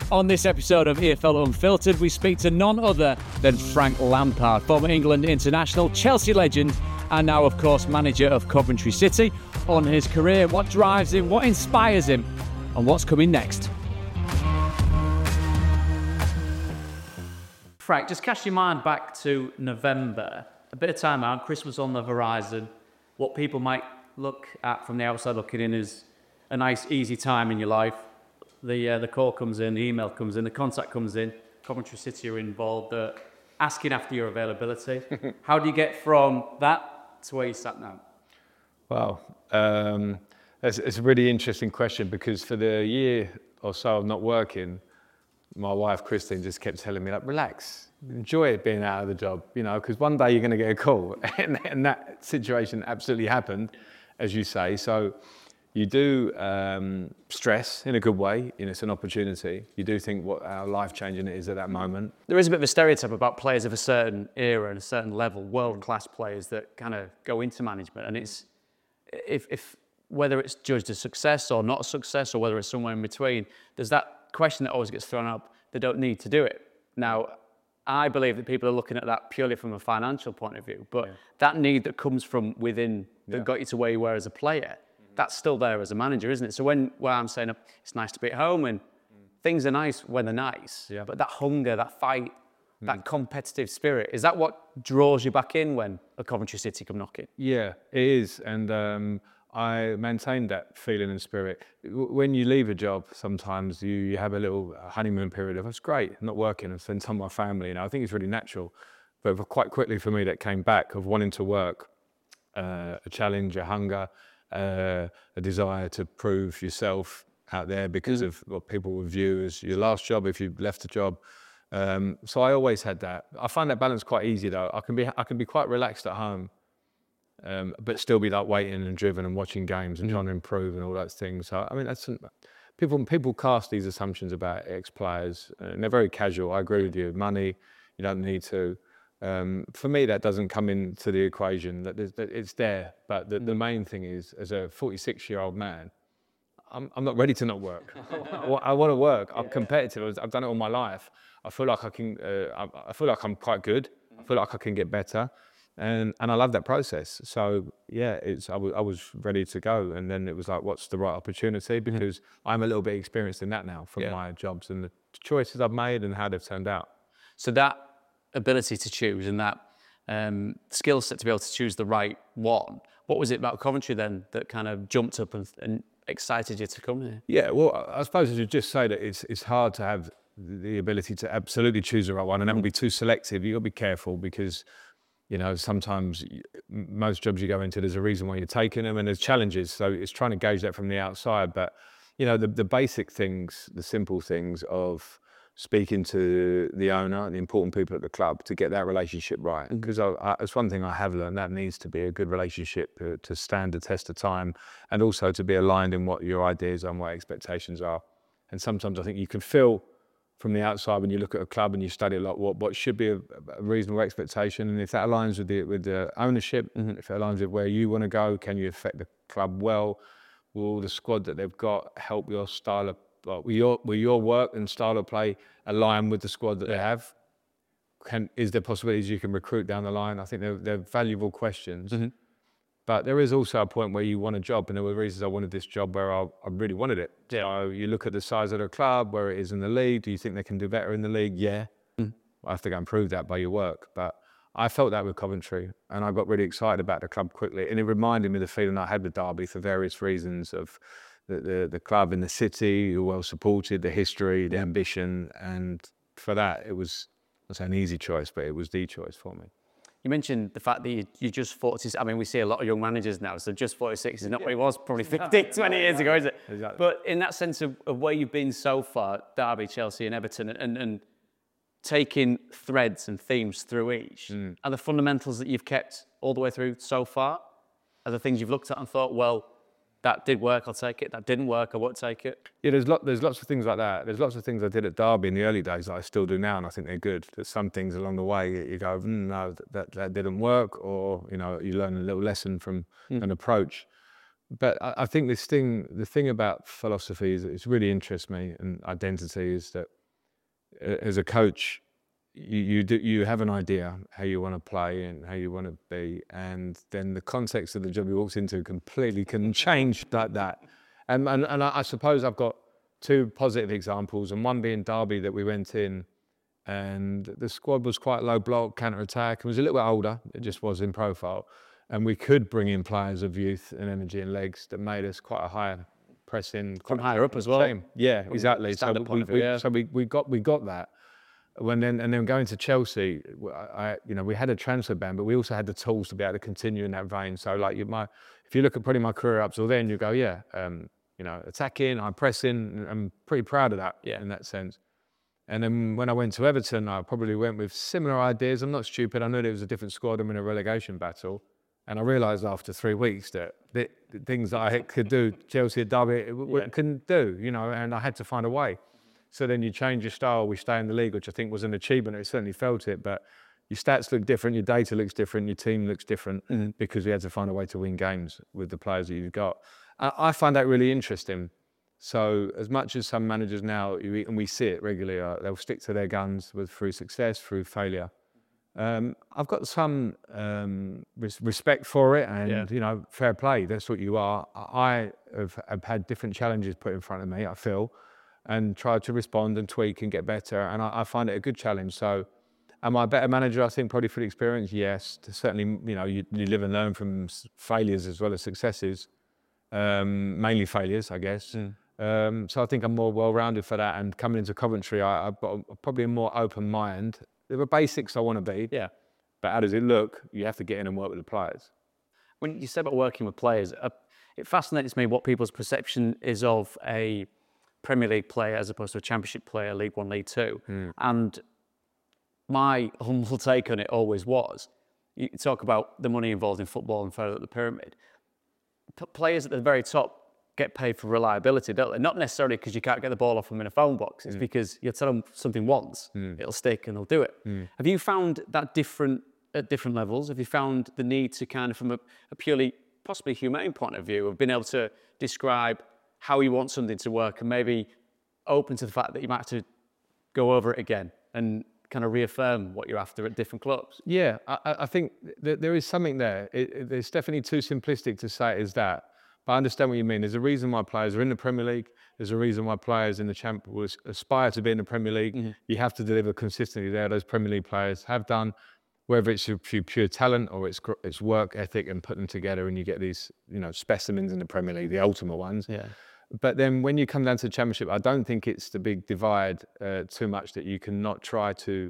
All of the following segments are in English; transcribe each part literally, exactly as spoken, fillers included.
On this episode of E F L Unfiltered, we speak to none other than Frank Lampard, former England international, Chelsea legend, and now, of course, manager of Coventry City, on his career, what drives him, what inspires him, and what's coming next. Frank, just cast your mind back to November. A bit of time out, Christmas on the horizon. What people might look at from the outside looking in is a nice, easy time in your life. The uh, the call comes in, the email comes in, the contact comes in. Coventry City are involved, uh, asking after your availability. How do you get from that to where you sat now? Well, um, it's, it's a really interesting question because for the year or so of not working, my wife Christine just kept telling me, like, relax, enjoy being out of the job, you know, because one day you're going to get a call, and, and that situation absolutely happened, as you say. So you do um, stress in a good way, you know, it's an opportunity. You do think what how life-changing it is at that moment. There is a bit of a stereotype about players of a certain era and a certain level, world-class players that kind of go into management, and it's if, if whether it's judged as success or not a success, or whether it's somewhere in between, there's that question that always gets thrown up: they don't need to do it. Now, I believe that people are looking at that purely from a financial point of view, but yeah. that need that comes from within that yeah. got you to where you were as a player, that's still there as a manager, isn't it? So when where I'm saying it's nice to be at home and mm. things are nice when they're nice, yeah. but that hunger, that fight, mm. that competitive spirit, is that what draws you back in when a Coventry City come knocking? Yeah, it is. And um, I maintained that feeling and spirit. When you leave a job, sometimes you, you have a little honeymoon period of, it's great, I'm not working, and spend time with my family. And I think it's really natural. But quite quickly for me, that came back of wanting to work, uh, a challenge, a hunger, Uh, a desire to prove yourself out there because mm. of what people would view as your last job if you left the job. Um, so I always had that. I find that balance quite easy though. I can be I can be quite relaxed at home, um, but still be like waiting and driven and watching games and mm. trying to improve and all those things. So I mean, that's people people cast these assumptions about ex-players, and they're very casual. I agree with you. Money, you don't need to. Um, for me, that doesn't come into the equation. That, that it's there, but the, the main thing is, as a forty-six-year-old man, I'm, I'm not ready to not work. I, I want to work. I'm competitive. I've done it all my life. I feel like I can. Uh, I, I feel like I'm quite good. I feel like I can get better, and and I love that process. So yeah, it's I, w- I was ready to go, and then it was like, what's the right opportunity? Because mm-hmm. I'm a little bit experienced in that now from yeah. my jobs and the choices I've made and how they've turned out. So that ability to choose and that um, skill set to be able to choose the right one. What was it about Coventry then that kind of jumped up and, and excited you to come here? Yeah, well, I suppose I should just say that it's it's hard to have the ability to absolutely choose the right one, and that would be too selective. You've got to be careful because, you know, sometimes most jobs you go into, there's a reason why you're taking them and there's challenges. So it's trying to gauge that from the outside. But, you know, the, the basic things, the simple things of speaking to the owner, the important people at the club, to get that relationship right. Because mm-hmm. it's one thing I have learned, that needs to be a good relationship to, to stand the test of time, and also to be aligned in what your ideas are and what expectations are. And sometimes I think you can feel from the outside when you look at a club and you study a lot what, what should be a, a reasonable expectation, and if that aligns with the, with the ownership, mm-hmm. if it aligns with where you want to go, can you affect the club well? Will the squad that they've got help your style of Like, will your will your work and style of play align with the squad that yeah. they have? Can is there possibilities you can recruit down the line? I think they're, they're valuable questions. Mm-hmm. But there is also a point where you want a job, and there were reasons I wanted this job where I, I really wanted it. Yeah. So you look at the size of the club, where it is in the league. Do you think they can do better in the league? Yeah. Mm. I have to go and prove that by your work. But I felt that with Coventry, and I got really excited about the club quickly. And it reminded me of the feeling I had with Derby for various reasons of The, the the club in the city, who well supported, the history, the ambition, and for that it was, not an easy choice, but it was the choice for me. You mentioned the fact that you, you just forty-six. I mean, we see a lot of young managers now, so just forty-six is not yeah. what he was probably fifty, twenty years ago, is it? Exactly. But in that sense of, of where you've been so far, Derby, Chelsea and Everton, and, and taking threads and themes through each, mm. are the fundamentals that you've kept all the way through so far? Are the things you've looked at and thought, well, that did work, I'll take it. That didn't work, I won't take it. Yeah, there's lot, there's lots of things like that. There's lots of things I did at Derby in the early days that I still do now, and I think they're good. There's some things along the way that you go, mm, no, that, that didn't work, or you know, you learn a little lesson from mm. an approach. But I, I think this thing, the thing about philosophy is, it really interests me, and identity is that uh, as a coach, you you, do, you have an idea how you want to play and how you want to be, and then the context of the job you walked into completely can change like that. And and, and I, I suppose I've got two positive examples, and one being Derby that we went in, and the squad was quite low block, counter attack, and was a little bit older. It just was in profile, and we could bring in players of youth and energy and legs that made us quite a high pressing from higher up as well. Team. Yeah, exactly. So we, we, yeah. so we we got we got that. When then and then going to Chelsea, I you know we had a transfer ban, but we also had the tools to be able to continue in that vein. So like you my if you look at probably my career up till then, you go yeah, um, you know attacking, I'm pressing, I'm pretty proud of that yeah. in that sense. And then when I went to Everton, I probably went with similar ideas. I'm not stupid. I knew there was a different squad. I'm in a relegation battle, and I realised after three weeks that the, the things that I could do, Chelsea, Derby, yeah. couldn't do. You know, and I had to find a way. So then you change your style, we stay in the league, which I think was an achievement. It certainly felt it, but your stats look different, your data looks different, your team looks different mm-hmm. because we had to find a way to win games with the players that you've got. I, I find that really interesting. So as much as some managers now, and we see it regularly, uh, they'll stick to their guns with through success, through failure. Um, I've got some um, res- respect for it and, yeah. you know, fair play, that's what you are. I have, have had different challenges put in front of me, I feel, and try to respond and tweak and get better. And I, I find it a good challenge. So am I a better manager? I think probably for the experience, yes. Certainly, you know, you, you live and learn from failures as well as successes, um, mainly failures, I guess. Mm. Um, so I think I'm more well-rounded for that. And coming into Coventry, I, I've got a, probably a more open mind. There are basics I want to be. Yeah. But how does it look? You have to get in and work with the players. When you said about working with players, uh, it fascinates me what people's perception is of a Premier League player as opposed to a Championship player, League One, League Two. Mm. And my humble take on it always was, you talk about the money involved in football and further up the pyramid. P- players at the very top get paid for reliability, don't they? Not necessarily because you can't get the ball off them in a phone box. It's mm. because you tell them something once, mm. it'll stick and they'll do it. Mm. Have you found that different at different levels? Have you found the need to kind of, from a, a purely, possibly humane point of view, of being able to describe how you want something to work and maybe open to the fact that you might have to go over it again and kind of reaffirm what you're after at different clubs? Yeah, I, I think th- there is something there. It, it, it's definitely too simplistic to say it as that, but I understand what you mean. There's a reason why players are in the Premier League. There's a reason why players in the Champ will aspire to be in the Premier League. Mm-hmm. You have to deliver consistently there. Those Premier League players have done, whether it's through pure talent or it's it's work ethic and putting them together, and you get these, you know, specimens in the Premier League, the ultimate ones. Yeah. But then when you come down to the Championship, I don't think it's the big divide uh, too much that you cannot try to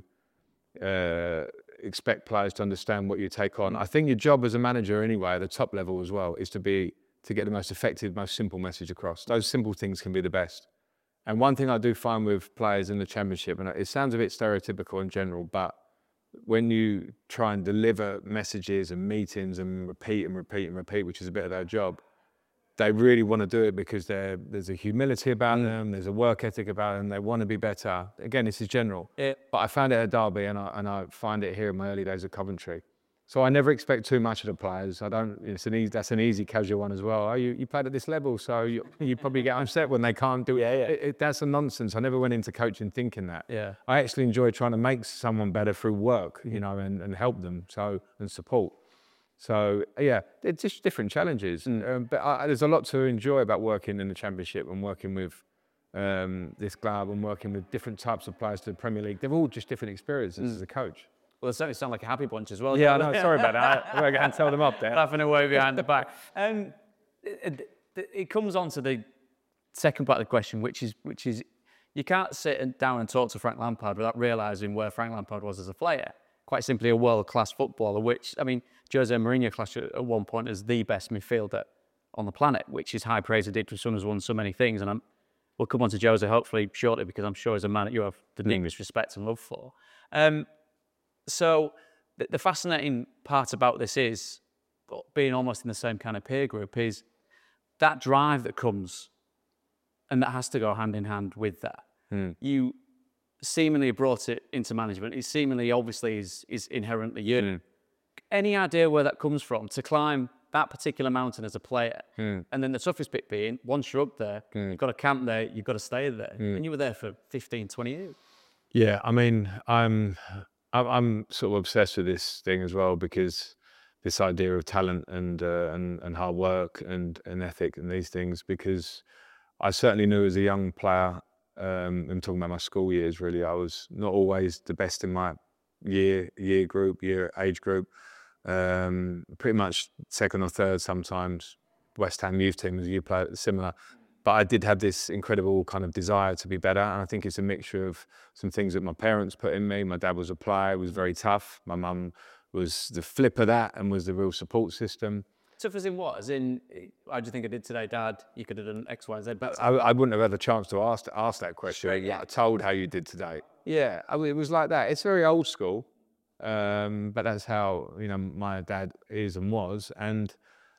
uh, expect players to understand what you take on. I think your job as a manager anyway, at the top level as well, is to be to get the most effective, most simple message across. Those simple things can be the best. And one thing I do find with players in the Championship, and it sounds a bit stereotypical in general, but when you try and deliver messages and meetings and repeat and repeat and repeat, which is a bit of their job, they really want to do it because there's a humility about mm. them, there's a work ethic about them, they want to be better. Again, this is general. Yeah. But I found it at Derby and I, and I find it here in my early days at Coventry. So I never expect too much of the players. I don't. It's an easy. That's an easy casual one as well. Oh, you, you played at this level, so you, you probably get upset when they can't do it. Yeah, yeah. It, it. That's a nonsense. I never went into coaching thinking that. Yeah. I actually enjoy trying to make someone better through work, you know, and, and help them. So and support. So yeah, it's just different challenges. Mm. Um, but I, there's a lot to enjoy about working in the Championship and working with um, this club and working with different types of players to the Premier League. They're all just different experiences mm. as a coach. Well, they certainly sound like a happy bunch as well. Yeah, I know. Sorry about that. We're going to tell them up there. Laughing away behind the back. Um, it, it, it comes on to the second part of the question, which is which is you can't sit down and talk to Frank Lampard without realising where Frank Lampard was as a player. Quite simply, a world-class footballer, which, I mean, Jose Mourinho classed at one point as the best midfielder on the planet, which is high praise indeed for someone who's won so many things. And I'm, we'll come on to Jose hopefully shortly, because I'm sure he's a man that you have the deepest respect and love for. Um, So the, the fascinating part about this is, being almost in the same kind of peer group, is that drive that comes, and that has to go hand in hand with that. Mm. You seemingly brought it into management. It seemingly, obviously, is, is inherently you. Mm. Any idea where that comes from, to climb that particular mountain as a player? Mm. And then the toughest bit being, once you're up there, mm. you've got to camp there, you've got to stay there. Mm. And you were there for fifteen, twenty years. Yeah, I mean, I'm I'm, I'm sort of obsessed with this thing as well because this idea of talent and uh, and and hard work and and ethic and these things because I certainly knew as a young player, um, I'm talking about my school years really, I was not always the best in my year year group, year age group. Um, pretty much second or third sometimes. West Ham youth team as you play similar. But I did have this incredible kind of desire to be better. And I think it's a mixture of some things that my parents put in me. My dad was a player, was very tough. My mum was the flip of that and was the real support system. Tough as in what? As in, how do you think I did today, Dad? You could have done X, Y, and Z better. I, I wouldn't have had a chance to ask ask that question. Straight, yeah. I told how you did today. Yeah, I mean, it was like that. It's very old school, um, but that's how you know my dad is and was, and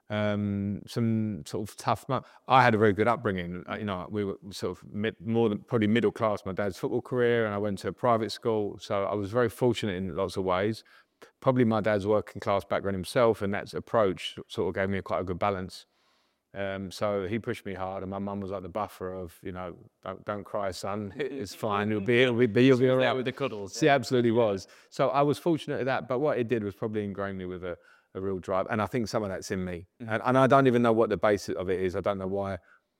um, some sort of tough. Mum. I had a very good upbringing. You know, we were sort of mid, more than probably middle class. My dad's football career, and I went to a private school, so I was very fortunate in lots of ways. Probably my dad's working class background himself, and that approach sort of gave me a quite a good balance. Um, so he pushed me hard, and my mum was like the buffer of, you know, don't, don't cry, son. It's fine. It'll be, it'll be, you'll be all right. With the cuddles. She absolutely was. So I was fortunate at that. But what it did was probably ingrain me with a, a real drive, and I think some of that's in me. Mm-hmm. And, and I don't even know what the basis of it is. I don't know why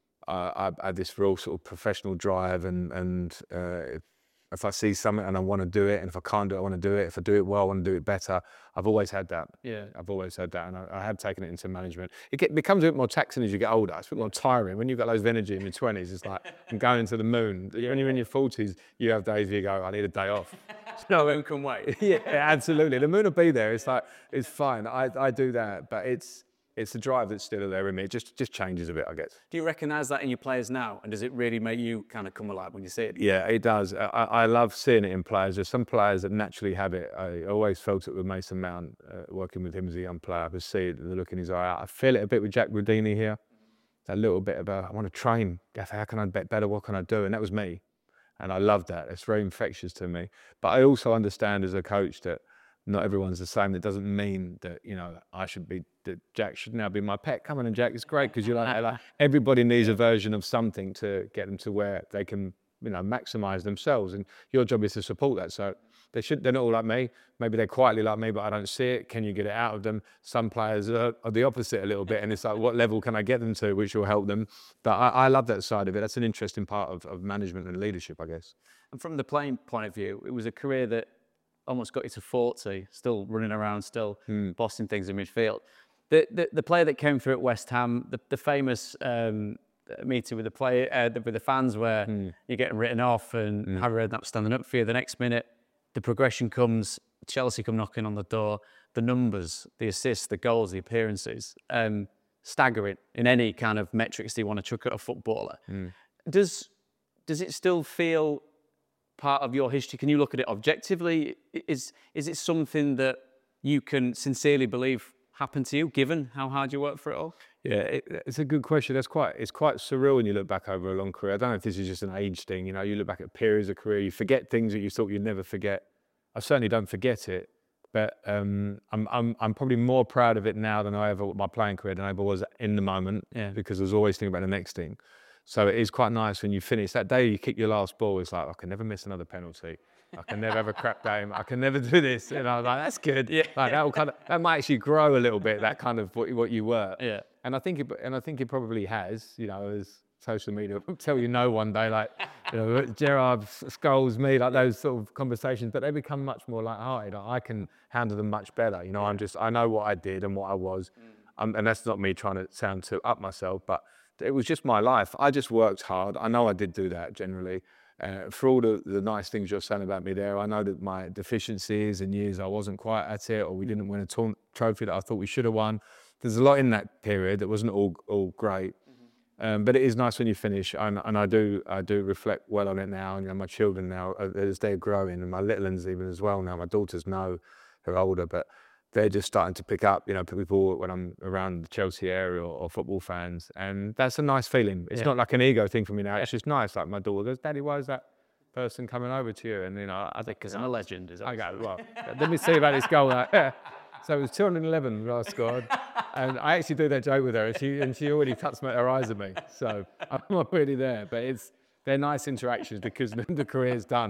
uh, I had this real sort of professional drive, and and uh, if I see something and I want to do it, and if I can't do it, I want to do it. If I do it well, I want to do it better. I've always had that. Yeah. I've always had that, and I, I have taken it into management. It get, becomes a bit more taxing as you get older. It's a bit more tiring. When you've got loads of energy in your twenties, it's like, I'm going to the moon. Yeah. When you're in your forties, you have days where you go, I need a day off. No moon can wait. Yeah, absolutely. The moon will be there. It's like, it's fine. I, I do that, but it's, it's the drive that's still there in me. It just just changes a bit, I guess. Do you recognise that in your players now? And does it really make you kind of come alive when you see it? Yeah, it does. I, I love seeing it in players. There's some players that naturally have it. I always felt it with Mason Mount, uh, working with him as a young player. I could see it, the look in his eye. I feel it a bit with Jack Rudini here. That little bit about, I want to train. How can I bet better? What can I do? And that was me. And I love that. It's very infectious to me. But I also understand as a coach that not everyone's the same. That doesn't mean that, you know, I should be, that Jack should now be my pet. Come on, and Jack, it's great because you're like, like, everybody needs a version of something to get them to where they can, you know, maximise themselves. And your job is to support that. So they should, they're not all like me. Maybe they're quietly like me, but I don't see it. Can you get it out of them? Some players are, are the opposite a little bit. And it's like, what level can I get them to, which will help them? But I, I love that side of it. That's an interesting part of, of management and leadership, I guess. And from the playing point of view, it was a career that almost got you to forty, still running around, still mm. bossing things in midfield. The, the the player that came through at West Ham, the, the famous um, meeting with the player, uh, with the fans, where mm. you're getting written off, and mm. Harry Redknapp standing up for you. The next minute, the progression comes. Chelsea come knocking on the door. The numbers, the assists, the goals, the appearances, um, staggering in any kind of metrics that you want to chuck at a footballer. Mm. Does does it still feel part of your history? Can you look at it objectively? Is is it something that you can sincerely believe happened to you, given how hard you worked for it all? Yeah, it, it's a good question. That's quite it's quite surreal when you look back over a long career. I don't know if this is just an age thing. You know, you look back at periods of career, you forget things that you thought you'd never forget. I certainly don't forget it, but um, I'm I'm I'm probably more proud of it now than I ever my playing career than I ever was in the moment. Yeah. Because I was always thinking about the next thing. So it is quite nice when you finish that day, you kick your last ball. It's like, I can never miss another penalty. I can never have a crap game. I can never do this. And I was like, that's good. Yeah. Like that will kind of, that might actually grow a little bit, that kind of what, what you were. Yeah. And I think it, and I think it probably has, you know, as social media will tell you no one day, like, you know, Gerrard scolds me, like those sort of conversations, but they become much more light-hearted. I can handle them much better. You know, I'm just, I know what I did and what I was. Mm. Um, and that's not me trying to sound too up myself, but it was just my life. I just worked hard. I know I did do that generally. Uh, for all the, the nice things you're saying about me there, I know that my deficiencies and years I wasn't quite at it, or we didn't win a t- trophy that I thought we should have won. There's a lot in that period that wasn't all all great. Mm-hmm. Um, but it is nice when you finish, and, and I do I do reflect well on it now. And you know, my children now, as they're growing, and my little ones even as well now. My daughters know, they're older, but they're just starting to pick up, you know, people when I'm around the Chelsea area or, or football fans. And that's a nice feeling. It's yeah. not like an ego thing for me now. It's just nice. Like my daughter goes, Daddy, why is that person coming over to you? And, you know, I think, because I'm a legend. Is that I go, well, let me see about this goal. Like, yeah. So it was two hundred eleven that I scored. And I actually do that joke with her. And she, and she already cuts her eyes at me. So I'm not really there. But it's they're nice interactions because the career's done.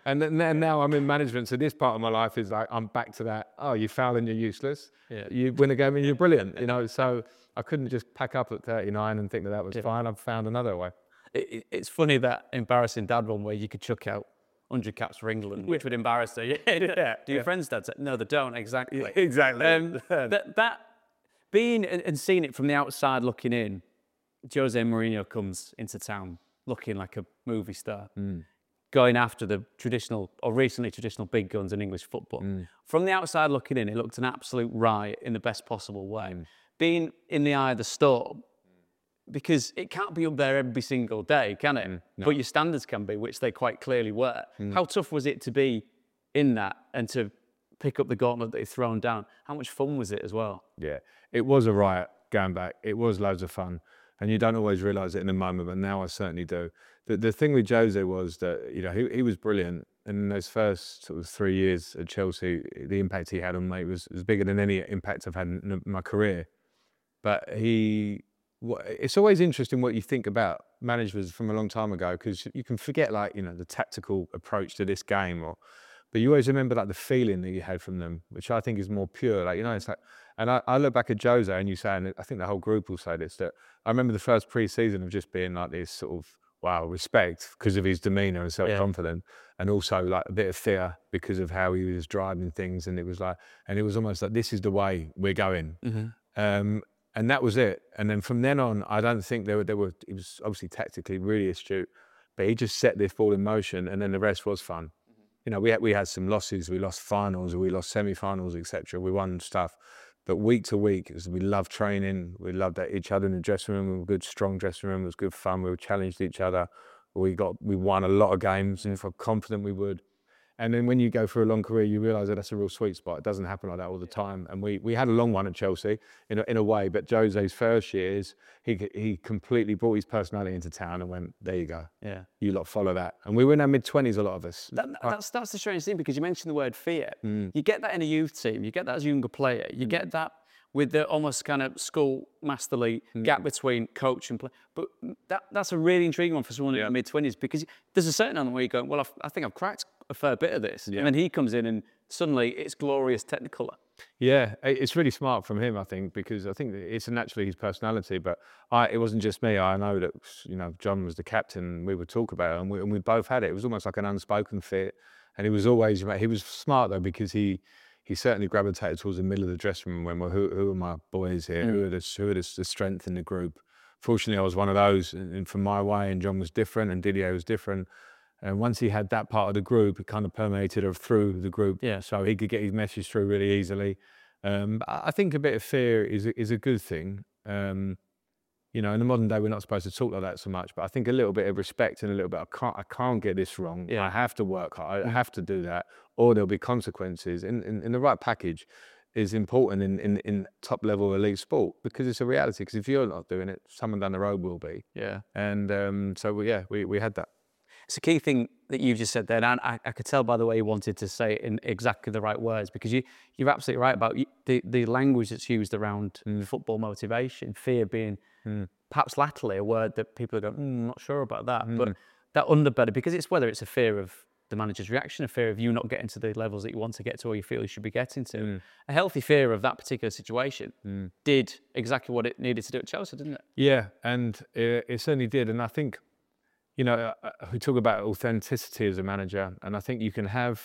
And then and now I'm in management, so this part of my life is like I'm back to that. Oh, you foul and you're useless. Yeah. You win a game and you're brilliant. You know, so I couldn't just pack up at thirty-nine and think that that was Yeah. fine. I've found another way. It, it, it's funny that embarrassing dad one where you could chuck out one hundred caps for England, which would embarrass her. Yeah. Yeah, Do your yeah. friends' dads? No, they don't. Exactly. Yeah, exactly. Um, that that being and and seeing it from the outside looking in, Jose Mourinho comes into town looking like a movie star. Mm. Going after the traditional or recently traditional big guns in English football. Mm. From the outside looking in, it looked an absolute riot in the best possible way. Mm. Being in the eye of the storm, because it can't be up there every single day, can it? Mm. No. But your standards can be, which they quite clearly were. Mm. How tough was it to be in that and to pick up the gauntlet that you've thrown down? How much fun was it as well? Yeah, it was a riot going back. It was loads of fun. And you don't always realise it in the moment, but now I certainly do. The, the thing with Jose was that, you know, he, he was brilliant. And in those first sort of three years at Chelsea, the impact he had on me was, was bigger than any impact I've had in my career. But he, it's always interesting what you think about managers from a long time ago, because you can forget, like, you know, the tactical approach to this game, or, but you always remember like the feeling that you had from them, which I think is more pure. Like, you know, it's like, and I, I look back at Jose and you say, and I think the whole group will say this, that I remember the first pre-season of just being like this sort of, wow, respect because of his demeanour and self-confidence, yeah. and also like a bit of fear because of how he was driving things. And it was like, and it was almost like, this is the way we're going. Mm-hmm. Um, and that was it. And then from then on, I don't think there were, there were, he was obviously tactically really astute, but he just set this ball in motion, and then the rest was fun. Mm-hmm. You know, we had, we had some losses, we lost finals, we lost semi-finals, et cetera. We won stuff. But week to week, we loved training. We loved each other in the dressing room. We were a good, strong dressing room. It was good fun. We challenged each other. We got, we won a lot of games, and felt confident we would. And then when you go through a long career, you realise that that's a real sweet spot. It doesn't happen like that all the time. And we we had a long one at Chelsea in a, in a way. But Jose's first years, he he completely brought his personality into town and went, there you go. Yeah, you lot follow that. And we were in our mid twenties, a lot of us. That, that's that's the strange thing, because you mentioned the word fear. Mm. You get that in a youth team. You get that as a younger player. You mm. get that with the almost kind of school masterly mm. gap between coach and play. But that that's a really intriguing one for someone yeah. in their mid twenties, because there's a certain element where you're going, well, I've, I think I've cracked a fair bit of this. Yeah. And then he comes in and suddenly it's glorious technicolor. Yeah, it's really smart from him, I think, because I think it's naturally his personality. But I, it wasn't just me. I know that, you know, John was the captain. We would talk about it, and we, and we both had it. It was almost like an unspoken fit. And he was always, he was smart though, because he he certainly gravitated towards the middle of the dressing room when, well, who, who are my boys here? Mm. Who are, the, who are the, the strength in the group? Fortunately, I was one of those, and from my way, and John was different, and Didier was different. And once he had that part of the group, it kind of permeated through the group. Yeah. So he could get his message through really easily. Um, I think a bit of fear is a, is a good thing. Um, you know, in the modern day, we're not supposed to talk like that so much, but I think a little bit of respect and a little bit, I can't, I can't get this wrong. Yeah. I have to work hard. I have to do that, or there'll be consequences. In, in, in the right package is important in, in, in top level elite sport, because it's a reality. Because if you're not doing it, someone down the road will be. Yeah. And um, so, we, yeah, we, we had that. It's a key thing that you've just said there, and I, I could tell by the way you wanted to say it in exactly the right words, because you, you're absolutely right about the, the language that's used around mm. football motivation, fear being mm. perhaps latterly a word that people are going, mm, I'm not sure about that, mm. but that underbelly, because it's whether it's a fear of the manager's reaction, a fear of you not getting to the levels that you want to get to or you feel you should be getting to. Mm. A healthy fear of that particular situation mm. did exactly what it needed to do at Chelsea, didn't it? Yeah, and it, it certainly did, and I think, you know, we talk about authenticity as a manager, and I think you can have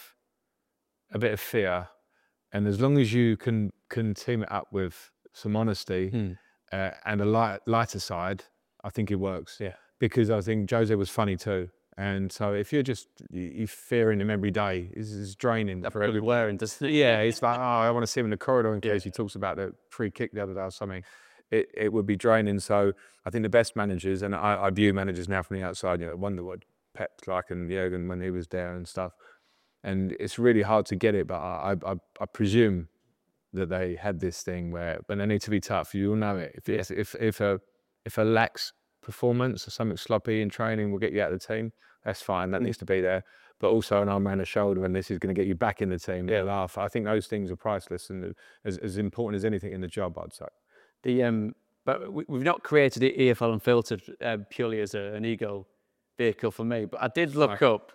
a bit of fear, and as long as you can can team it up with some honesty hmm. uh, and a light, lighter side, I think it works. Yeah. Because I think Jose was funny too, and so if you're just you're fearing him every day, it's, it's draining. That for everywhere, and just yeah, it's like, oh, I want to see him in the corridor in case he talks about the free kick the other day or something. It, it would be draining. So I think the best managers, and I, I view managers now from the outside, you know, I wonder what Pep's like and Jurgen when he was there and stuff. And it's really hard to get it, but I, I, I presume that they had this thing where, but they need to be tough. You'll know it. If, yeah. if, if, a, if a lax performance or something sloppy in training will get you out of the team, that's fine. That mm. needs to be there. But also an arm around the shoulder, and this is going to get you back in the team. Yeah, laugh. I think those things are priceless and as, as important as anything in the job, I'd say. The um, but we, we've not created E F L Unfiltered uh, purely as a, an ego vehicle for me. But I did look Sorry. up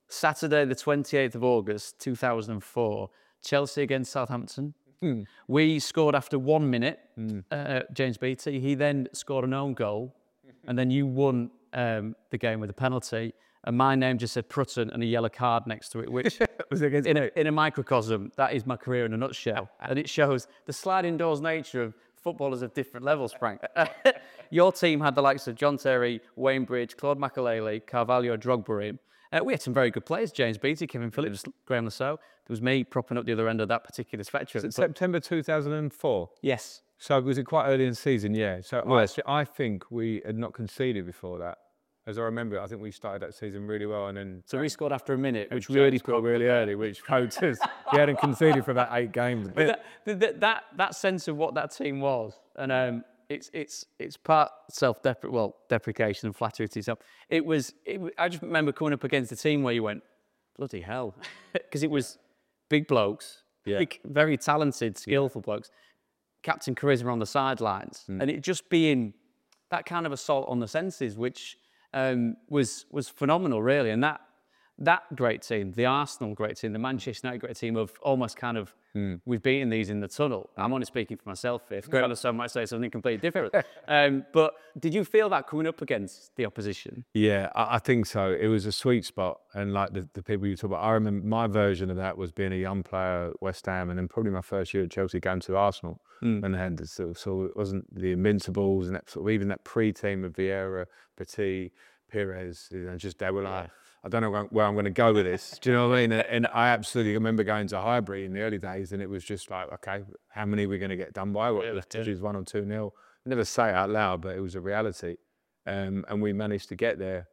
Saturday, the twenty-eighth of August, two thousand four, Chelsea against Southampton. Mm. We scored after one minute, mm. uh, James Beattie. He then scored an own goal, and then you won um, the game with a penalty. And my name just said Prutton and a yellow card next to it, which was against in, a, in a microcosm, that is my career in a nutshell. And it shows the sliding doors nature of footballers of different levels, Frank. Your team had the likes of John Terry, Wayne Bridge, Claude Makelele, Carvalho, Drogba. Uh, we had some very good players, James Beattie, Kevin Phillips, Graham Lasso. There was me propping up the other end of that particular spectrum. Was it September two thousand four? Yes. So was it quite early in the season? Yeah. So I, I think we had not conceded before that. As I remember, I think we started that season really well, and then so we scored after a minute, which we really scored really early, which showed us he hadn't conceded for about eight games. But that, that that that sense of what that team was, and um, it's it's it's part self-depre well deprecation and flattery to yourself. It was. It, I just remember coming up against a team where you went, bloody hell, because it was big blokes, yeah. big, very talented, skillful yeah. blokes, captain charisma on the sidelines, mm. and it just being that kind of assault on the senses, which. Um, was was phenomenal, really, and that that great team, the Arsenal great team, the Manchester United great team of almost kind of mm. we've beaten these in the tunnel. I'm only speaking for myself here. Graham Lasso might say something completely different. um, but did you feel that coming up against the opposition? Yeah, I, I think so. It was a sweet spot, and like the, the people you talk about, I remember my version of that was being a young player at West Ham, and then probably my first year at Chelsea going to Arsenal, mm. and had this, so, so it wasn't the Invincibles and that sort of, even that pre-team of Vieira, Petit, Pires, you know, just they were like, I don't know where, where I'm going to go with this. Do you know what I mean? And, and I absolutely remember going to Highbury in the early days, and it was just like, okay, how many are we going to get done by? What, yeah, to choose one or two nil? I never say it out loud, but it was a reality, um, and we managed to get there.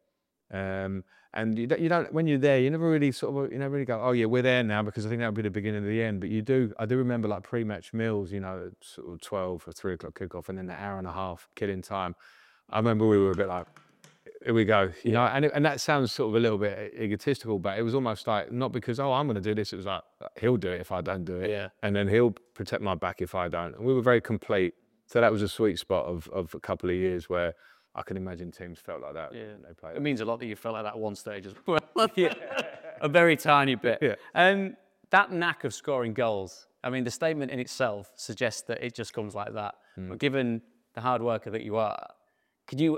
Um, and you don't, you don't, when you're there, you never really sort of, you never really go, oh yeah, we're there now, because I think that would be the beginning of the end. But you do, I do remember like pre-match meals, you know, sort of twelve or three o'clock kickoff, and then an hour and a half killing time. I remember we were a bit like, here we go, you know, and, it, and that sounds sort of a little bit egotistical, but it was almost like, not because, oh, I'm going to do this, it was like, he'll do it if I don't do it, yeah. and then he'll protect my back if I don't. And we were very complete, so that was a sweet spot of, of a couple of years where I can imagine teams felt like that. Yeah, they played. It means a lot that you felt like that at one stage as well. yeah. A very tiny bit. Yeah. Um, that knack of scoring goals, I mean, the statement in itself suggests that it just comes like that. Mm. But given the hard worker that you are, could you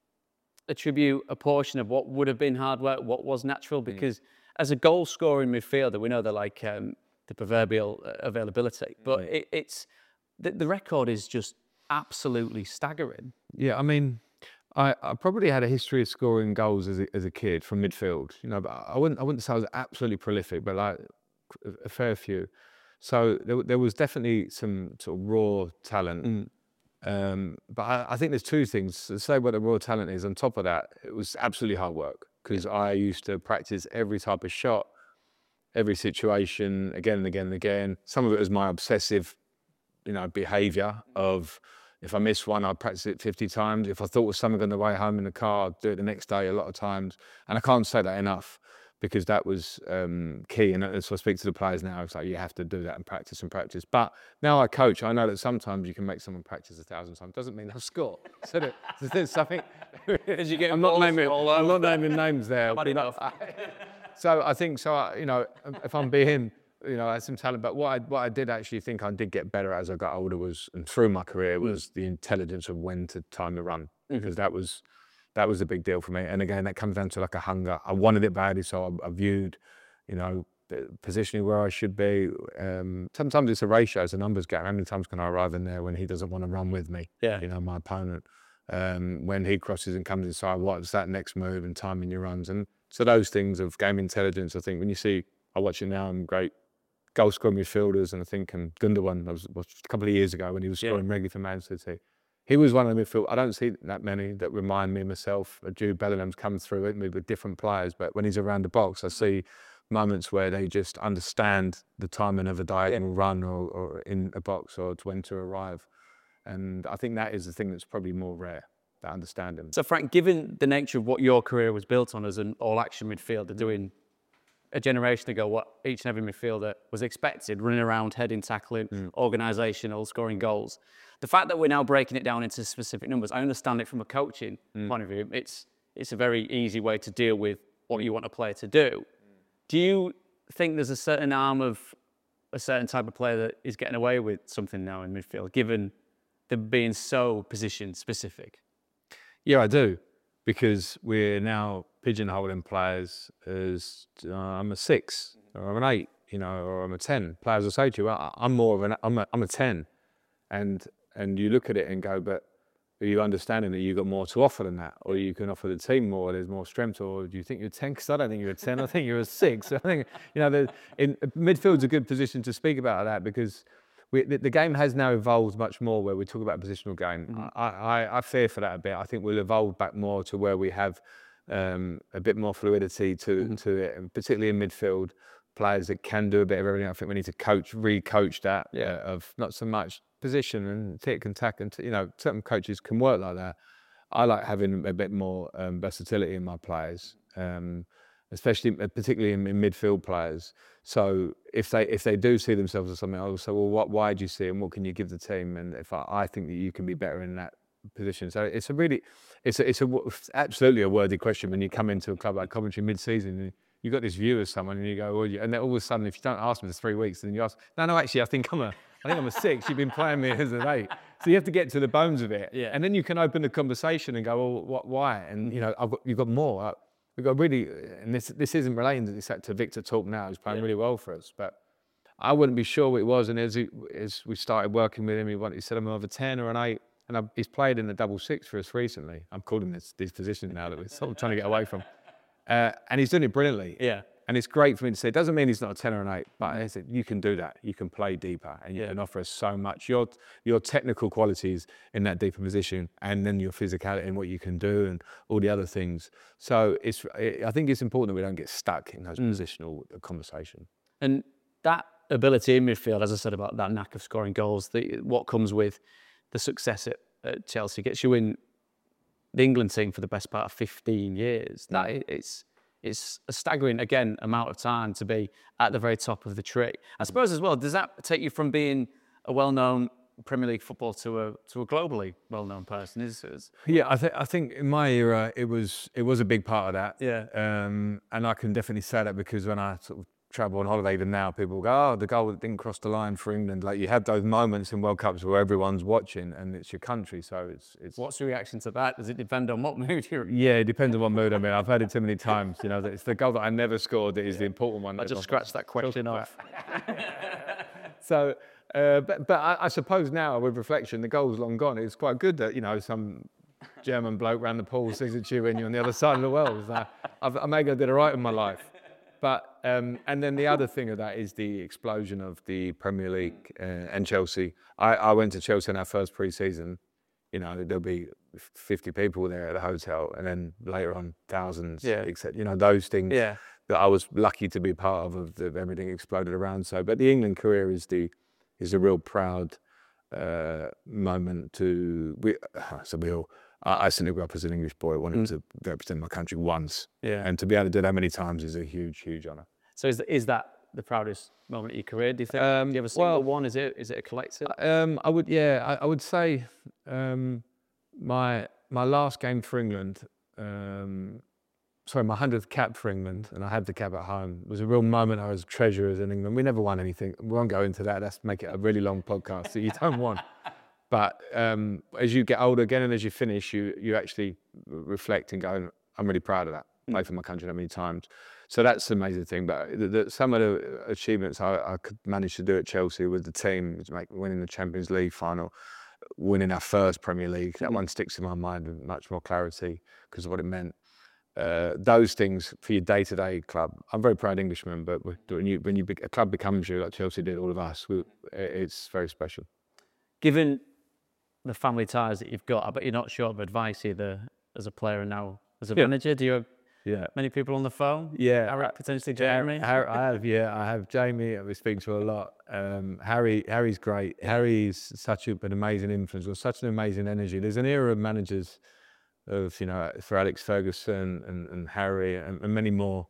attribute a portion of what would have been hard work, what was natural? Because mm. as a goal-scoring midfielder, we know they're like um, the proverbial availability, but mm. it, it's the, the record is just absolutely staggering. Yeah, I mean, I, I probably had a history of scoring goals as a, as a kid from midfield, you know, but I wouldn't I wouldn't say I was absolutely prolific, but like a fair few. So there, there was definitely some sort of raw talent. Mm. Um, but I, I think there's two things to say what the raw talent is. On top of that, it was absolutely hard work, because yeah. I used to practice every type of shot, every situation, again and again and again. Some of it was my obsessive, you know, behaviour of, if I missed one, I'd practice it fifty times. If I thought of something on the way home in the car, I'd do it the next day a lot of times. And I can't say that enough, because that was um, key. And as I speak to the players now, it's like, you have to do that and practice and practice. But now I coach, I know that sometimes you can make someone practice a thousand times. Doesn't mean they'll score. So that, there's something, as you get I'm not naming, I'm not naming names there. But enough. So I think, so I, you know, if I'm being, you know, I had some talent, but what I, what I did actually think I did get better as I got older was, and through my career, was the intelligence of when to time the run, because mm-hmm. that was, that was a big deal for me. And again, that comes down to like a hunger. I wanted it badly, so I, I viewed, you know, positioning where I should be. Um, sometimes it's a ratio, it's a numbers game. How many times can I arrive in there when he doesn't want to run with me? Yeah. You know, my opponent. Um, when he crosses and comes inside, what's that next move, and timing your runs. And so those things of game intelligence, I think when you see, I watch it now, and great goal scoring midfielders, and I think um, Gundogan, I was, was a couple of years ago when he was scoring yeah. regularly for Man City. He was one of the midfield. I don't see that many that remind me of myself. Jude Bellingham's come through it, maybe with different players, but when he's around the box, I see moments where they just understand the timing of a diagonal yeah. run, or, or in a box, or when to arrive. And I think that is the thing that's probably more rare, that understanding. So Frank, given the nature of what your career was built on as an all-action midfielder, doing a generation ago what each and every midfielder was expected, running around, heading, tackling, mm. organisational, scoring goals. The fact that we're now breaking it down into specific numbers, I understand it from a coaching mm. point of view. It's it's a very easy way to deal with what you want a player to do. Do you think there's a certain arm of a certain type of player that is getting away with something now in midfield, given them being so position specific? Yeah, I do, because we're now pigeonholing players as uh, I'm a six or I'm an eight, you know, or I'm a ten. Players will say to you, well, I'm more of an I'm a I'm a ten, and and you look at it and go, but are you understanding that you've got more to offer than that, or you can offer the team more? There's more strength, or do you think you're a ten? Because I don't think you're a ten. I think you're a six. I think you know, the, in midfield's a good position to speak about that because. We, the, the game has now evolved much more where we talk about a positional game. Mm-hmm. I, I, I fear for that a bit. I think we'll evolve back more to where we have um, a bit more fluidity to, mm-hmm. to it, and particularly in midfield, players that can do a bit of everything. I think we need to coach, re-coach that yeah. uh, of not so much position and tick and tack. And, t- you know, certain coaches can work like that. I like having a bit more um, versatility in my players. Um, especially particularly in, in midfield players. So if they if they do see themselves as something, I'll say, well, what, why do you see it and what can you give the team? And if I, I think that you can be better in that position. So it's a really, it's a, it's a, it's absolutely a worthy question when you come into a club like Coventry mid-season and you've got this view of someone and you go, well, you, and then all of a sudden, if you don't ask them for three weeks, then you ask, no, no, actually, I think I'm a, I think I'm a six. You've been playing me as an eight. So you have to get to the bones of it. Yeah. And then you can open the conversation and go, well, what, why? And, you know, I've got, you've got more. We've got really, and this this isn't relating to this to Victor Talk now, who's playing yeah. really well for us, but I wouldn't be sure what it was. And as, he, as we started working with him, he, wanted, he said, I'm either ten or an eight. And I, he's played in the double six for us recently. I'm calling this these positions now that we're sort of trying to get away from. Uh, and he's doing it brilliantly. Yeah. And it's great for me to say, it doesn't mean he's not a ten or an eight, but I said, you can do that. You can play deeper and you yeah. can offer us so much. Your your technical qualities in that deeper position and then your physicality and what you can do and all the other things. So it's. I think it's important that we don't get stuck in those mm. positional conversation. And that ability in midfield, as I said about that knack of scoring goals, the, what comes with the success at, at Chelsea gets you in the England team for the best part of fifteen years. That mm. it's. It's a staggering, again, amount of time to be at the very top of the tree. I suppose as well, does that take you from being a well-known Premier League footballer to a to a globally well-known person? Is, is... Yeah, I think I think in my era it was it was a big part of that. Yeah, um, and I can definitely say that because when I sort of travel on holiday, even now people go, "Oh, the goal that didn't cross the line for England." Like you have those moments in World Cups where everyone's watching and it's your country, so it's it's. What's your reaction to that? Does it depend on what mood you're in? Yeah, it depends on what mood I'm in. I've heard it too many times. You know, that it's the goal that I never scored that is yeah. the important one. I just scratched that question off. so, uh, but but I, I suppose now with reflection, the goal's long gone. It's quite good that you know some German bloke round the pool sings at you when you're on the other side of the world. It's like, I've, I maybe I did it right in my life. But um, and then the other thing of that is the explosion of the Premier League uh, and Chelsea. I, I went to Chelsea in our first pre-season. You know, there'll be fifty people there at the hotel, and then later on thousands. Yeah. Except you know those things yeah. that I was lucky to be part of. Of the, everything exploded around. So, but the England career is the is a real proud uh, moment to. We, so we all. I certainly grew up as an English boy. I wanted mm. to represent my country once. Yeah. And to be able to do that many times is a huge, huge honour. So is, is that the proudest moment of your career, do you think? Um, do you have a single well, one? Is it is it a collective? Um, I would, yeah, I, I would say um, my my last game for England, um, sorry, my hundredth cap for England, and I had the cap at home, was a real moment I was treasured in England. We never won anything. We won't go into that. That's make it a really long podcast that you don't want. But um, as you get older again and as you finish, you you actually reflect and go, I'm really proud of that. Mm. Played for my country that many times. So that's the amazing thing. But the, the, some of the achievements I, I could manage to do at Chelsea with the team, like winning the Champions League final, winning our first Premier League, that mm. one sticks in my mind with much more clarity because of what it meant. Uh, those things for your day-to-day club. I'm a very proud Englishman, but when you when you a club becomes you, like Chelsea did, all of us, we, it's very special. Given the family ties that you've got, I bet you're not short of advice either as a player and now as a yeah. manager. Do you have yeah. many people on the phone? Yeah. Harry, potentially Jamie? Yeah, I have, yeah. I have Jamie, we speak to a lot. Um, Harry, Harry's great. Harry's such a, an amazing influence, with such an amazing energy. There's an era of managers of, you know, for Alex Ferguson and, and Harry and, and many more.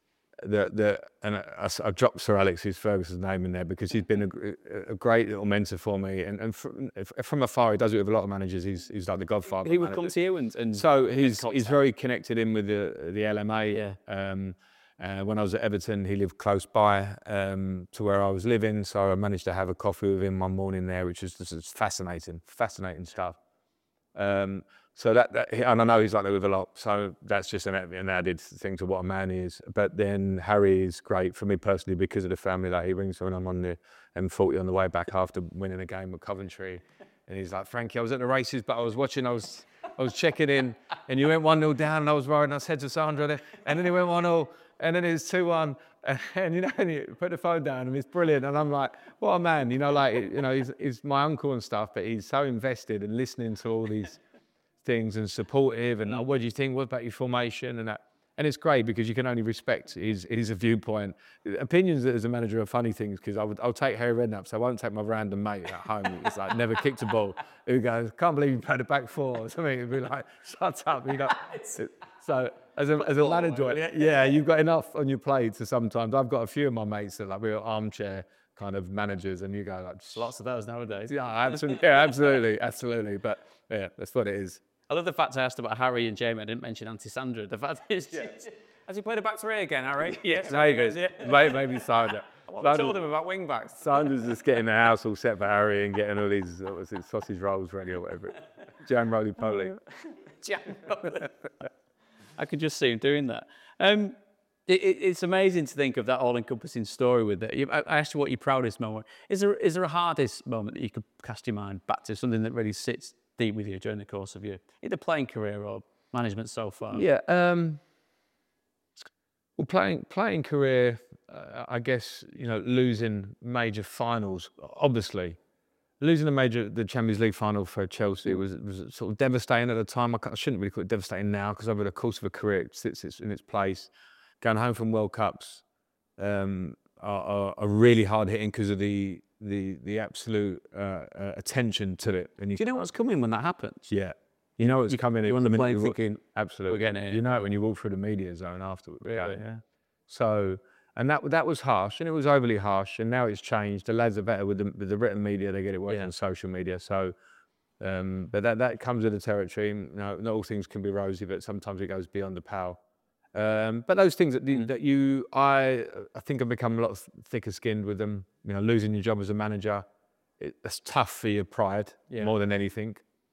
The, the, and I, I dropped Sir Alex Ferguson's name in there because he's been a, a great little mentor for me. And, and from, from afar, he does it with a lot of managers. He's, he's like the godfather. He would come to you and, and so he's he's very connected in with the the L M A. Yeah. Um, Uh, when I was at Everton, he lived close by um, to where I was living, so I managed to have a coffee with him one morning there, which was just fascinating, fascinating stuff. Um, so that, that, and I know he's like that with a lot, so that's just an, an added thing to what a man is. But then Harry is great for me personally because of the family that he brings when I'm on the M forty on the way back after winning a game at Coventry. And he's like, Frankie, I was at the races, but I was watching, I was I was checking in, and you went one nil down, and I was worried, and I said to Sandra, and then he went one nil, and then it was two one, and, and you know, and he put the phone down, and it's brilliant, and I'm like, what a man, you know, like, you know, he's, he's my uncle and stuff, but he's so invested in listening to all these things and supportive, and oh, what do you think, what about your formation, and that. And it's great because you can only respect his, his viewpoint. Opinions as a manager are funny things because I would, I'll take Harry Redknapp, so I won't take my random mate at home who's like never kicked a ball, who goes, can't believe you played a back four or something. It'd be like, shut up, you know. So as a, as a manager, yeah, you've got enough on your plate to sometimes. I've got a few of my mates that are like, we're armchair kind of managers, and you go like, lots of those nowadays. Yeah, absolutely, yeah, absolutely, absolutely. But yeah, that's what it is. I love the fact I asked about Harry and Jamie. I didn't mention Auntie Sandra. The fact is, yeah. Has he played a back three again, Harry? Yes. No, he goes, maybe, maybe Sandra. I told him about wing backs. Sandra's just getting the house all set for Harry and getting all these what was it, sausage rolls ready or whatever. Jam roly poly. Jam roly. I could just see him doing that. Um, it, it, it's amazing to think of that all-encompassing story with it. I, I asked you what your proudest moment. Is there is there a hardest moment that you could cast your mind back to, something that really sits deep with you during the course of your either playing career or management so far? Yeah. Um, well, playing playing career, uh, I guess, you know, losing major finals, obviously. Losing the major, the Champions League final for Chelsea was, was sort of devastating at the time. I, I shouldn't really call it devastating now because over the course of a career, it sits it's in its place. Going home from World Cups um, are, are, are really hard hitting because of the the the absolute uh, uh, attention to it. And you, do you know what's coming when that happens? Yeah, you know what's coming. You're on the plane thinking, absolutely, we're getting it. You know it when you walk through the media zone afterwards. Really? Yeah. So, and that that was harsh, and it was overly harsh, and now it's changed. The lads are better with the, with the written media; they get it working Yeah. on social media. So, um, but that that comes with the territory. You know, not all things can be rosy, but sometimes it goes beyond the pale. Um, but those things that, mm. that you, I, I think I've become a lot thicker skinned with them. You know, losing your job as a manager, it, it's tough for your pride yeah. more than anything.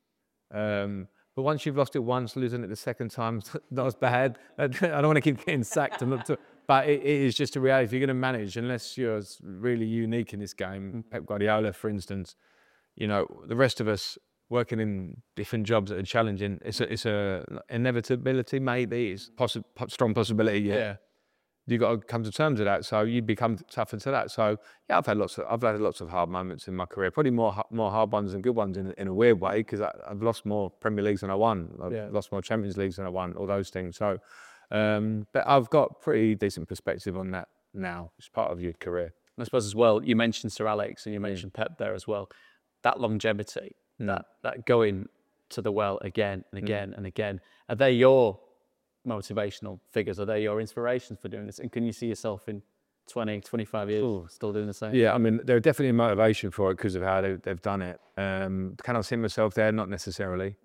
Um, but once you've lost it once, losing it the second time, not as bad. I don't want to keep getting sacked, and not to, but it, it is just a reality. If you're going to manage, unless you're really unique in this game, mm. Pep Guardiola, for instance, you know, the rest of us working in different jobs that are challenging, it's a, it's a inevitability, maybe. It's a possi- strong possibility, yeah. yeah. You've got to come to terms with that, so you become tougher to that. So, yeah, I've had lots of, I've had lots of hard moments in my career, probably more more hard ones than good ones in, in a weird way, because I've lost more Premier Leagues than I won. I've yeah. lost more Champions Leagues than I won, all those things. So, um, but I've got pretty decent perspective on that now. It's part of your career. And I suppose as well, you mentioned Sir Alex and you mentioned Pep there as well. That longevity, mm. that that going to the well again and again mm. and again, are they your motivational figures? Are they your inspirations for doing this? And can you see yourself in twenty, twenty-five years Ooh. still doing the same? Yeah, I mean, they're definitely a motivation for it because of how they, they've done it. Um, can I see myself there? Not necessarily.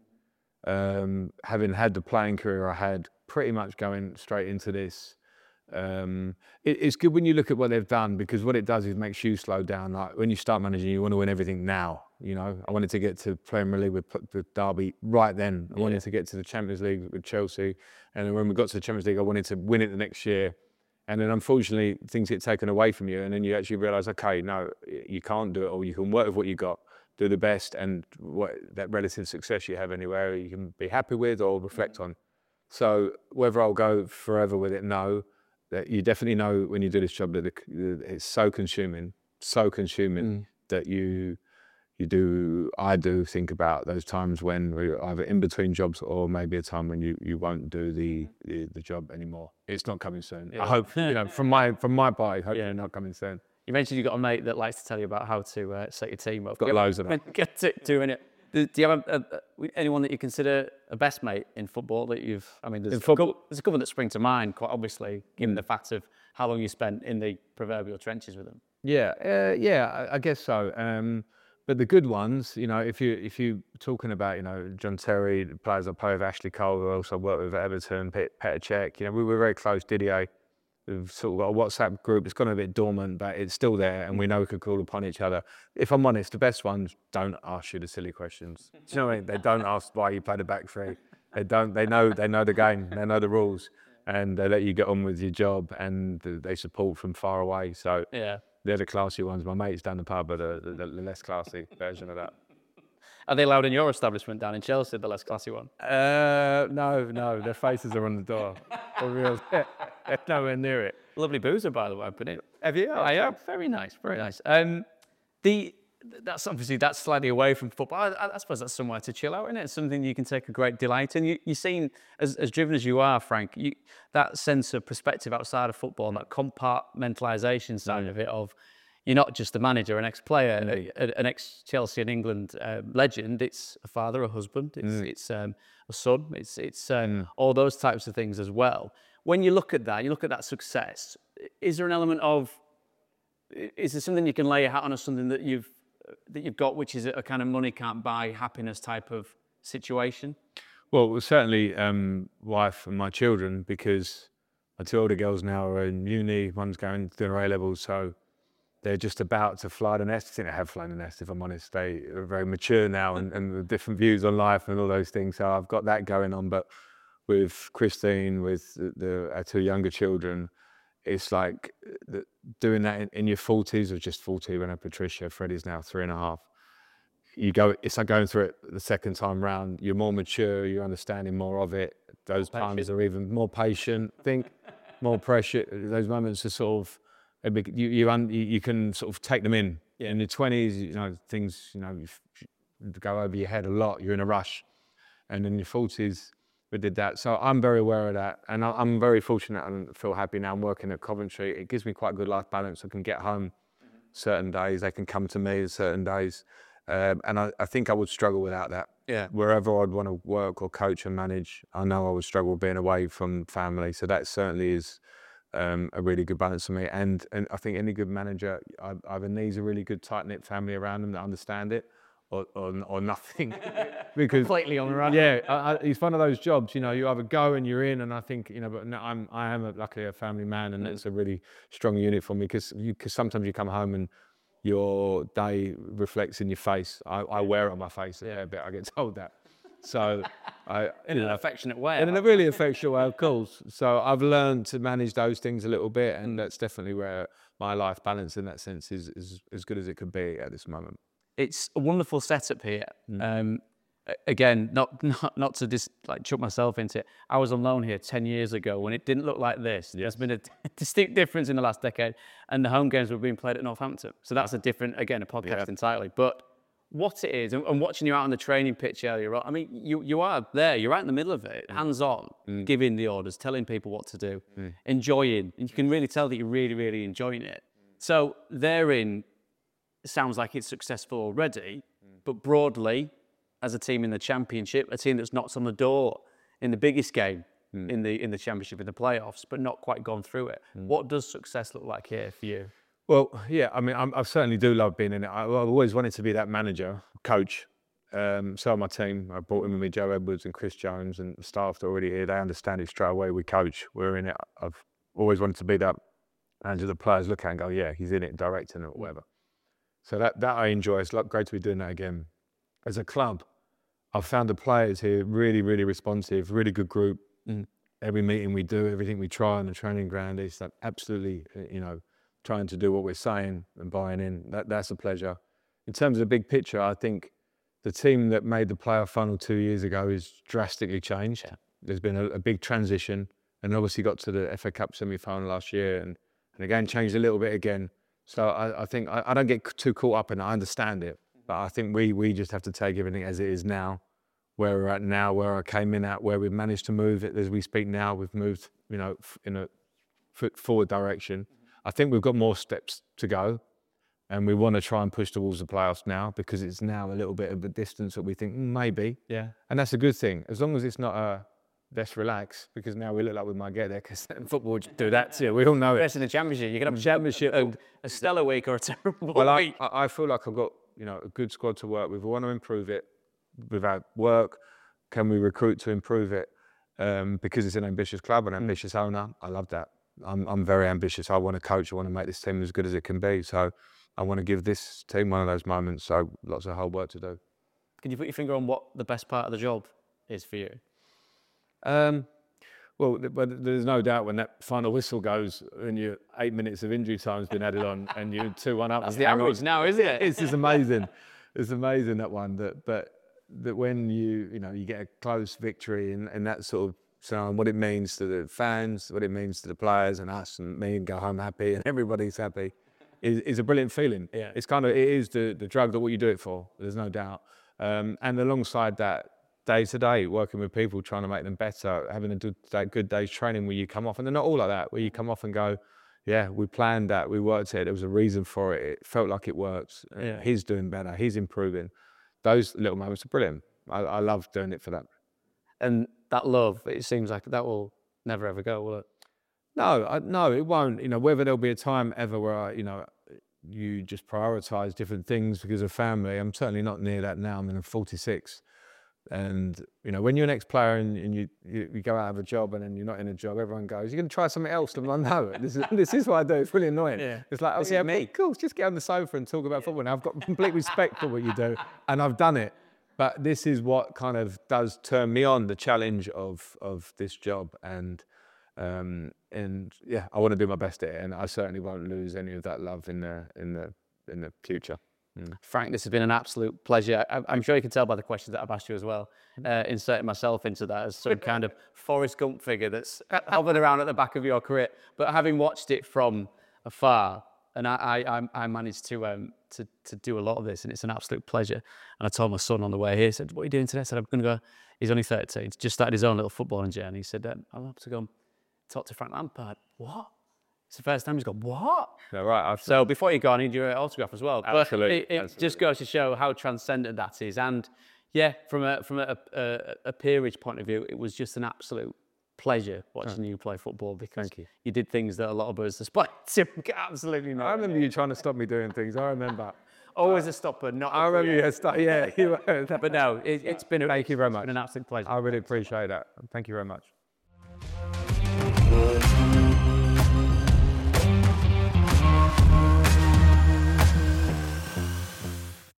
Um, having had the playing career I had, pretty much going straight into this. Um, it, it's good when you look at what they've done, because what it does is makes you slow down. Like when you start managing, you want to win everything now. You know, I wanted to get to Premier League with, with Derby right then. I yeah. wanted to get to the Champions League with Chelsea, and then when we got to the Champions League, I wanted to win it the next year. And then unfortunately, things get taken away from you, and then you actually realise, okay, no, you can't do it, or you can work with what you got, do the best, and what that relative success you have anywhere, you can be happy with or reflect mm-hmm. on. So whether I'll go forever with it, no. That you definitely know when you do this job that it's so consuming, so consuming mm. that you you do. I do think about those times when we're either in between jobs or maybe a time when you, you won't do the, the, the job anymore. It's not coming soon. Yeah. I hope, you know, from my from my part, I hope yeah. it's not coming soon. You mentioned you've got a mate that likes to tell you about how to uh, set your team up. I've got get, loads of them. Get to doing it. Do you have a, a, anyone that you consider a best mate in football that you've, I mean, there's, a couple, there's a couple that spring to mind, quite obviously, given mm. the fact of how long you spent in the proverbial trenches with them. Yeah, uh, yeah, I, I guess so. Um, but the good ones, you know, if, you, if you're talking about, you know, John Terry, the players I play with, Ashley Cole, who I also worked with at Everton, Petr Cech, you know, we were very close, Didier. we've sort of got a WhatsApp group. It's gone a bit dormant, but it's still there, and we know we could call upon each other. If I'm honest, the best ones don't ask you the silly questions. Do you know what I mean? They don't ask why you play the back three. They don't. They know. They know the game. They know the rules, and they let you get on with your job, and they support from far away. So Yeah. they're the classy ones. My mates down the pub are the, the, the less classy version of that. Are they allowed in your establishment down in Chelsea, the less classy one? Uh, no, no, their faces are on the door. For real. They're nowhere near it. Lovely boozer, by the way, but it. Have you? I am. Very nice, very nice. Um, the that's obviously that's slightly away from football. I, I suppose that's somewhere to chill out, isn't it? It's something you can take a great delight in. You, you seem as, as driven as you are, Frank. You, that sense of perspective outside of football, that compartmentalisation side Mm. of it, of you're not just a manager, an ex-player, mm. a, an ex-Chelsea and England uh, legend. It's a father, a husband. It's mm. it's um, a son. It's it's um, mm. all those types of things as well. When you look at that, you look at that success. Is there an element of is there something you can lay your hat on, or something that you've that you've got, which is a kind of money can't buy happiness type of situation? Well, certainly um, wife and my children, because my two older girls now are in uni. One's going to do her A levels, so they're just about to fly the nest. I think they have flown the nest, if I'm honest. They are very mature now and, and with different views on life and all those things. So I've got that going on. But with Christine, with the, the our two younger children, it's like the, doing that in, in your forties, or just forty when I'm Patricia. Freddie's now three and a half. You go, it's like going through it the second time round. You're more mature, you're understanding more of it. Those More times patient. are even more patient. Think more pressure. Those moments are sort of, you you, un, you you can sort of take them in. Yeah. In your twenties, you know, things, you know, go over your head a lot. You're in a rush. And in your forties, we did that. So I'm very aware of that. And I, I'm very fortunate and feel happy now. I'm working at Coventry. It gives me quite good life balance. I can get home mm-hmm. certain days. They can come to me certain days. Um, and I, I think I would struggle without that. Yeah. Wherever I'd want to work or coach and manage, I know I would struggle being away from family. So that certainly is um, a really good balance for me. And and I think any good manager either needs a really good tight-knit family around them that understand it, or or, or nothing. Because Completely on the run. yeah, I, I, it's one of those jobs. You know, you either go and you're in, and I think you know. But no, I'm I am a, luckily a family man, and it's a really strong unit for me because because sometimes you come home and your day reflects in your face. I, I wear it on my face yeah, a bit. I get told that. So, I, in an affectionate way. In a really affectionate way, of course. So I've learned to manage those things a little bit, and that's definitely where my life balance in that sense is, is as good as it could be at this moment. It's a wonderful setup here. Mm. Um, again, not not not to just like chuck myself into it. I was on loan here ten years ago when it didn't look like this. Yes. There's been a distinct difference in the last decade, and the home games were being played at Northampton. So that's a different, again, a podcast yeah. entirely. But what it is, and, and watching you out on the training pitch earlier on, I mean, you you are there, you're right in the middle of it, hands on, mm. giving the orders, telling people what to do, mm. enjoying, and you can really tell that you're really, really enjoying it. So therein, it sounds like it's successful already, mm. but broadly, as a team in the Championship, a team that's knocked on the door in the biggest game mm. in the in the Championship, in the playoffs, but not quite gone through it. Mm. What does success look like here for you? Well, yeah, I mean, I'm, I certainly do love being in it. I, I've always wanted to be that manager, coach. Um, so my team, I brought in with me Joe Edwards and Chris Jones, and the staff that are already here. They understand it straight away. We coach, we're in it. I've always wanted to be that manager the players look at and go, yeah, he's in it, directing it or whatever. So that, that I enjoy. It's great to be doing that again. As a club, I've found the players here really, really responsive, really good group. Mm. Every meeting we do, everything we try on the training ground is like absolutely, you know, trying to do what we're saying and buying in. That, that's a pleasure. In terms of the big picture, I think the team that made the playoff final two years ago is drastically changed. Yeah. There's been a, a big transition, and obviously got to the F A Cup semi-final last year, and, and again changed a little bit again. So I, I think I, I don't get too caught up in it. I understand it. But I think we we just have to take everything as it is now, where we're at now, where I came in at, where we've managed to move it as we speak now. We've moved, you know, in a forward direction. Mm-hmm. I think we've got more steps to go, and we want to try and push towards the playoffs now because it's now a little bit of a distance that we think mm, maybe. Yeah. And that's a good thing, as long as it's not a let's relax, because now we look like we might get there because football would do that too. We all know it. Best in the Championship, you can have a Championship, a, a stellar week or a terrible well, week. Well, I, I feel like I've got, you know, a good squad to work with. We want to improve it. Without work, can we recruit to improve it? Um, because it's an ambitious club, an ambitious mm. owner. I love that. I'm, I'm very ambitious. I want to coach. I want to make this team as good as it can be. So I want to give this team one of those moments. So lots of hard work to do. Can you put your finger on what the best part of the job is for you? Um, well, but there's no doubt when that final whistle goes and your eight minutes of injury time has been added on and you're two one up. That's the average now, isn't it? It's just amazing. It's amazing, that one. That, but that when you, you know, you get a close victory and, and that sort of scenario, what it means to the fans, what it means to the players and us and me, and go home happy and everybody's happy, is, is a brilliant feeling. Yeah. It's kind of, it is the, the drug that what you do it for. There's no doubt. Um, and alongside that, day to day, working with people, trying to make them better, having a good, that good day's training where you come off, and they're not all like that, where you come off and go, yeah, we planned that, we worked it, there was a reason for it, it felt like it works. Yeah. He's doing better, he's improving. Those little moments are brilliant. I, I love doing it for that. And that love, it seems like that will never ever go, will it? No, I, no, it won't. You know, whether there'll be a time ever where I, you know, you just prioritise different things because of family, I'm certainly not near that now. I'm in forty-six. And, you know, when you're an ex-player and, and you, you, you go out of a job and then you're not in a job, everyone goes, you're going to try something else. I'm like, no, this is, this is what I do. It's really annoying. Yeah. It's like, oh, This yeah, is me. cool, just get on the sofa and talk about football. Now, I've got complete respect for what you do and I've done it. But this is what kind of does turn me on, the challenge of, of this job. And, um, and yeah, I want to do my best at it. And I certainly won't lose any of that love in the, in the, in the future. Mm. Frank, this has been an absolute pleasure. I, I'm sure you can tell by the questions that I've asked you as well, uh, inserting myself into that as some kind of Forrest Gump figure that's hovered around at the back of your career. But having watched it from afar, and I, I, I managed to, um, to to do a lot of this, and it's an absolute pleasure. And I told my son on the way here, he said, what are you doing today? I said, I'm going to go, he's only thirteen, he's just started his own little footballing journey. He said, um, I'll have to go and talk to Frank Lampard. What? It's the first time he's gone, what? Yeah, right. I've, So before you go, I need your autograph as well. Absolutely, But it, it absolutely. just goes to show how transcendent that is. And yeah, from a from a, a, a peerage point of view, it was just an absolute pleasure watching you play football, because Thank you. you did things that a lot of us aspire to absolutely not. I remember you trying to stop me doing things. I remember. Always a stopper, not I a remember you. Start, yeah, you were. But no, it, it's been a, Thank you very it's much. been an absolute pleasure. I really appreciate that. Thank you very much.